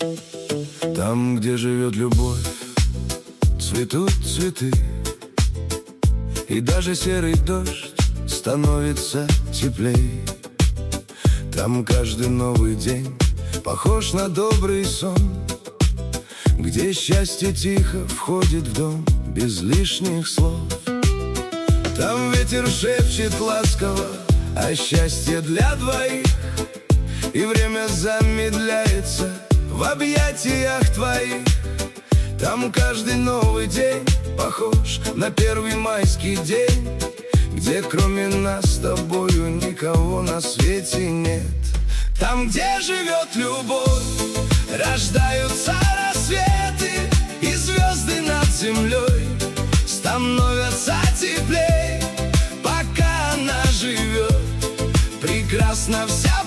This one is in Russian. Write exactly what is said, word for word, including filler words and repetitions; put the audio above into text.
Там, где живет любовь, цветут цветы, и даже серый дождь становится теплей. Там каждый новый день похож на добрый сон, где счастье тихо входит в дом без лишних слов. Там ветер шепчет ласково о счастье для двоих, и время замедляется в объятиях твоих. Там каждый новый день похож на первый майский день, где кроме нас с тобою никого на свете нет. Там, где живет любовь, рождаются рассветы, и звезды над землей становятся теплей. Пока она живет, прекрасна вся